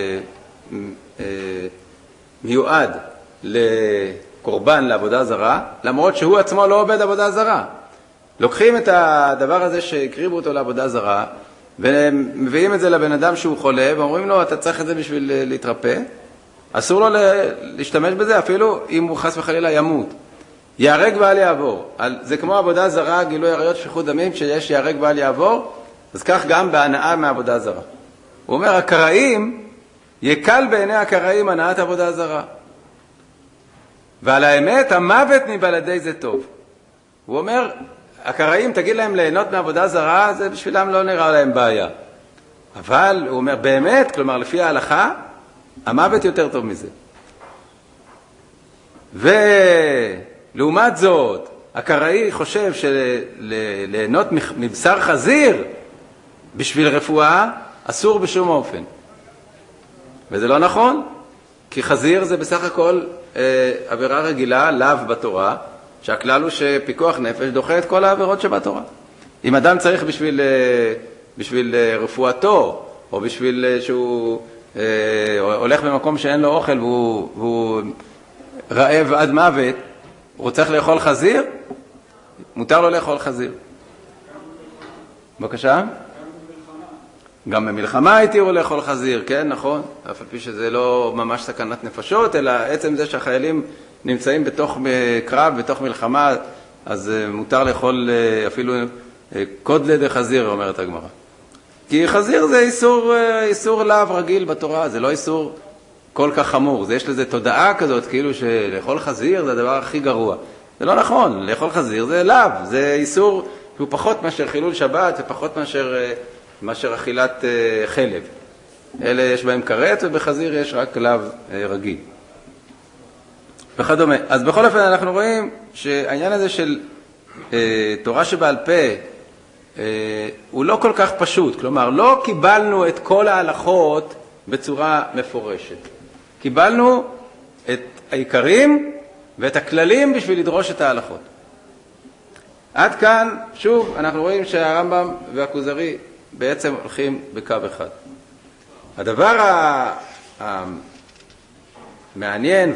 מיועד לקורבן לעבודה זרה, למרות שהוא עצמו לא עובד עבודה זרה. לוקחים את הדבר הזה שהקריבו אותו לעבודה זרה, ומביאים את זה לבן אדם שהוא חולה, ואומרים לו, אתה צריך את זה בשביל להתרפא. אסור לו להשתמש בזה, אפילו אם הוא חס וחלילה ימות. יהרג ואל יעבור. זה כמו עבודה זרה, גילוי עריות, שפיכות דמים, שיש יהרג ואל יעבור, אז כך גם בהנאה מעבודה זרה. הוא אומר, הקראים, יקל בעיני הקראים הנאת עבודה זרה. ועל האמת, המוות מבלעדי זה טוב. הוא אומר, הקראים, תגיד להם ליהנות מעבודה זרה, זה בשבילם לא נראה להם בעיה. אבל, הוא אומר, באמת, כלומר, לפי ההלכה, המוות יותר טוב מזה. ולעומת זאת, הקראי חושב שליהנות מבשר חזיר בשביל רפואה אסור בשום אופן. וזה לא נכון, כי חזיר זה בסך הכל עבירה רגילה, לאו בתורה, שהכלל הוא שפיקוח נפש דוחה את כל העבירות שבתורה. אם אדם צריך בשביל רפואתו, או בשביל שהוא הולך במקום שאין לו אוכל והוא רעב עד מוות, הוא צריך לאכול חזיר? מותר לו לאכול חזיר. בבקשה? גם במלחמה הייתירו לאכול חזיר, כן, נכון? אף על פי שזה לא ממש סכנת נפשות, אלא עצם זה שהחיילים נמצאים בתוך קרב, בתוך מלחמה, אז מותר לאכול אפילו קודלה דחזיר, אומרת הגמרא. כי חזיר זה איסור לאו רגיל בתורה, זה לא איסור כל כך חמור. זה יש לזה תודעה כזאת, כאילו שלאכול חזיר זה הדבר הכי גרוע. זה לא נכון, לאכול חזיר זה לאו, זה איסור שהוא פחות מאשר חילול שבת, ופחות מאשר אכילת חלב. אלה יש בהם כרת, ובחזיר יש רק לאו רגיל. וכדומה. אז בכל אופן אנחנו רואים שהעניין הזה של תורה שבעל פה הוא לא כל כך פשוט. כלומר, לא קיבלנו את כל ההלכות בצורה מפורשת. קיבלנו את העיקרים ואת הכללים בשביל לדרוש את ההלכות. עד כאן, שוב, אנחנו רואים שהרמב"ם והכוזרי בעצם הולכים בקו אחד. הדבר המעניין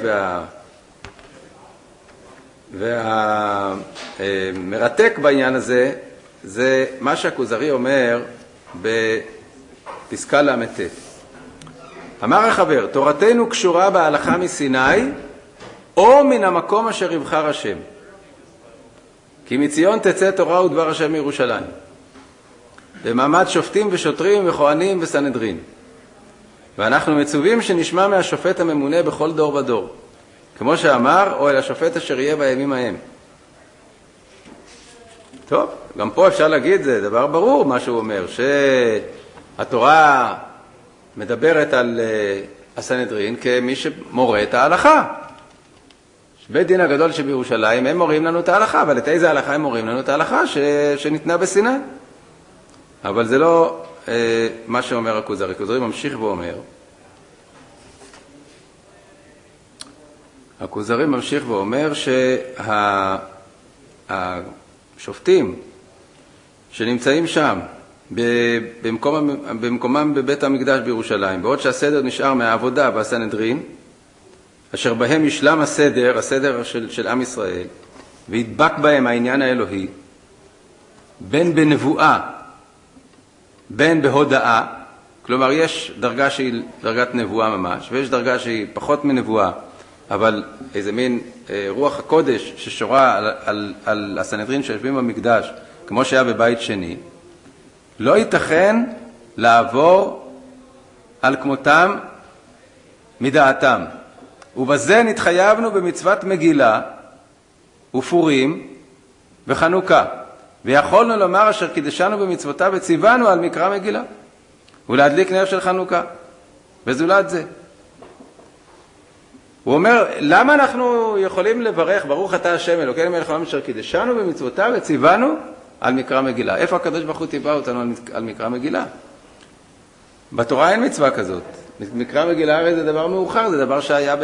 והמרתק בעניין הזה, זה מה שהכוזרי אומר בפסקה ל"ט. אמר החבר, תורתנו קשורה בהלכה מסיני, או מן המקום אשר יבחר השם. כי מציון תצא תורה ודבר השם מירושלים. במעמד שופטים ושוטרים וכהנים וסנהדרין. ואנחנו מצווים שנשמע מהשופט הממונה בכל דור ודור. כמו שאמר, או אל השופט אשר יהיה בימים ההם. טוב, גם פה אפשר להגיד, זה דבר ברור מה שהוא אומר, שהתורה מדברת על הסנהדרין כמי שמורה את ההלכה. בית דין הגדול שבירושלים, הם מורים לנו את ההלכה, אבל את איזה הלכה הם מורים לנו את ההלכה שניתנה בסיני. אבל זה לא מה שאומר הכוזרי. הכוזרי ממשיך ואומר, הכוזרי ממשיך ואומר שהשופטים שנמצאים שם במקומם בבית המקדש בירושלים, בעוד שהסדר נשאר מהעבודה והסנהדרין, אשר בהם ישלם הסדר של עם ישראל, והדבק בהם העניין האלוהי, בין בנבואה, בין בהודאה, כלומר יש דרגה שהיא דרגת נבואה ממש, ויש דרגה שהיא פחות מנבואה, אבל איזה מין רוח הקודש ששורה על הסנהדרין שיושבים במקדש, כמו שהיה בבית שני, לא ייתכן לעבור על כמותם מדעתם. ובזה נתחייבנו במצוות מגילה ופורים וחנוכה. ויכולנו לומר אשר קידשנו במצוותיו וציוונו על מקרא מגילה ולהדליק נר של חנוכה. וזולת זה. הוא אומר, למה אנחנו יכולים לברך ברוך אתה השם אלוקינו מלך העולם אשר קידשנו במצוותיו וציוונו על מקרא מגילה? איפה הקדוש ברוך הוא ציווה אותנו על מקרא מגילה? בתורה אין מצווה כזאת. מקרא מגילה הרי זה דבר מאוחר, זה דבר שהיה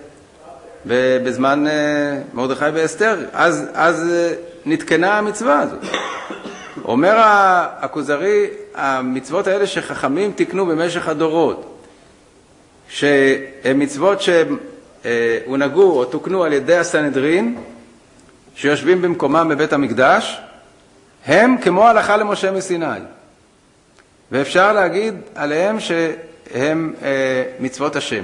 בזמן מרדכי ואסתר, אז נתקנה המצווה הזאת. אומר הכוזרי, המצוות האלה שחכמים תקנו במשך הדורות, שהן מצוות שהונהגו או תוקנו על ידי הסנהדרין, שיושבים במקומם בבית המקדש, הם כמו הלכה למשה מסיני. ואפשר להגיד עליהם שהם מצוות השם.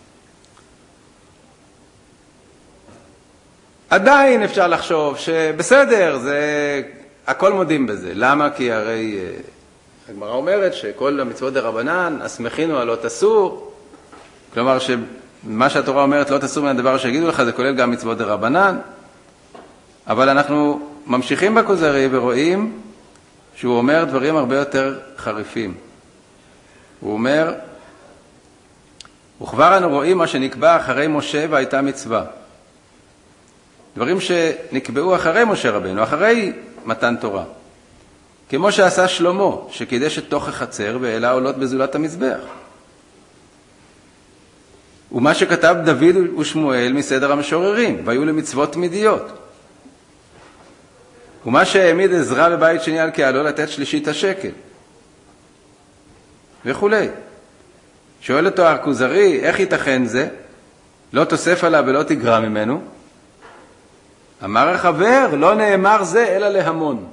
עדיין אפשר לחשוב שבסדר, הכל מודים בזה. למה? כי הרי הגמרא אומרת שכל המצוות דרבנן, הסמכינו על לא תסור, כלומר שמה שהתורה אומרת לא תסור מן הדבר שיגידו לך, זה כולל גם מצוות דרבנן. אבל אנחנו ממשיכים בכוזרי ורואים שהוא אומר דברים הרבה יותר חריפים. הוא אומר, וכבר אנו רואים מה שנקבע אחרי משה והייתה מצווה. דברים שנקבעו אחרי משה רבנו, אחרי מתן תורה. כמו שעשה שלמה, שקידש את תוך החצר והעלה עולות בזולת המזבח. ומה שכתב דוד ושמואל מסדר המשוררים, והיו למצוות תמידיות. ומה שהעמיד עזרא בבית שני על קהלו לתת שלישית השקל. וכו'. שואל אותו הכוזרי, איך ייתכן זה? לא תוסף עליו ולא תגרע ממנו. אמר החבר, לא נאמר זה אלא להמון.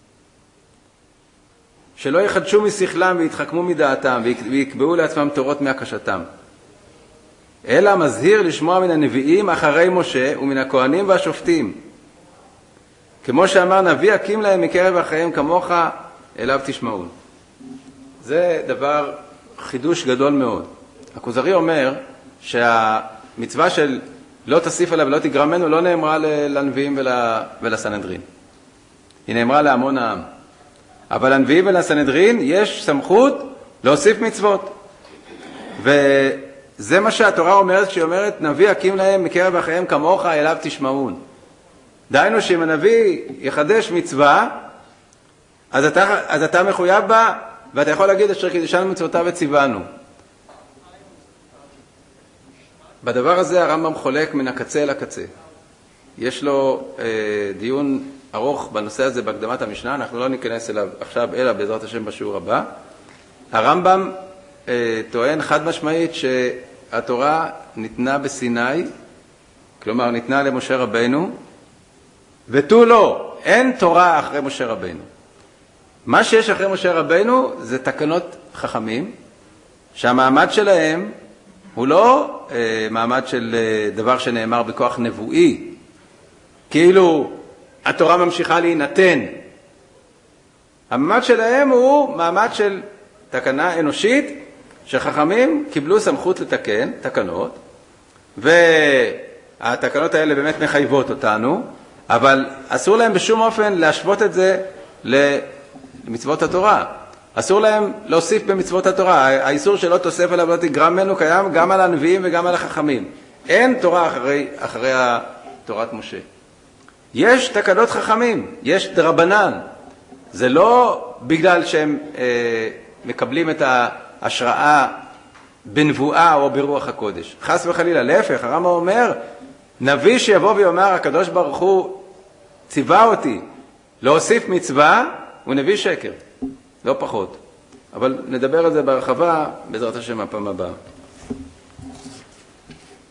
שלא יחדשו משכלם ויתחכמו מדעתם ויקבעו לעצמם תורות מהקשתם. אלא מזהיר לשמוע מן הנביאים אחרי משה ומן הכהנים והשופטים. כמו שאמר נביא, הקים להם מקרב אחריהם כמוך, אליו תשמעון. זה דבר, חידוש גדול מאוד. הכוזרי אומר שהמצווה של לא תוסיף עליו ולא תגרע ממנו לא נאמרה לנביאים ולסנהדרין. היא נאמרה להמון העם. אבל לנביאים ולסנהדרין יש סמכות להוסיף מצוות. וזה מה שהתורה אומרת כשהיא אומרת, נביא הקים להם מקרב אחריהם כמוך, אליו תשמעון. דהיינו שאם הנביא יחדש מצווה, אז אתה מחויב בה, ואתה יכול להגיד אשר קידשנו מצוותיו וציוונו. בדבר הזה הרמב"ם חולק מן הקצה אל הקצה. יש לו דיון ארוך בנושא הזה בהקדמת המשנה, אנחנו לא ניכנס אליו עכשיו, אלא בעזרת השם בשיעור הבא. הרמב"ם טוען חד משמעית שהתורה ניתנה בסיני, כלומר ניתנה למשה רבנו, ותו לא, אין תורה אחרי משה רבנו. מה שיש אחרי משה רבנו זה תקנות חכמים, שהמעמד שלהם הוא לא מעמד של דבר שנאמר בכוח נבואי, כאילו התורה ממשיכה להינתן. המעמד שלהם הוא מעמד של תקנה אנושית, שחכמים קיבלו סמכות לתקן תקנות, והתקנות האלה באמת מחייבות אותנו, אבל אסור להם בשום אופן להשוות את זה למצוות התורה. אסור להם להוסיף במצוות התורה. האיסור שלא תוסף עליו ולא תגרע ממנו קיים גם על הנביאים וגם על החכמים. אין תורה אחרי תורת משה. יש תקנות חכמים, יש דרבנן. זה לא בגלל שהם מקבלים את ההשראה בנבואה או ברוח הקודש. חס וחלילה, להפך, הרמב"ם אומר, נביא שיבוא ויאמר, הקדוש ברוך הוא ציווה אותי להוסיף מצווה, הוא נביא שקר. לא פחות. אבל נדבר על זה בהרחבה בעזרת השם הפעם הבאה.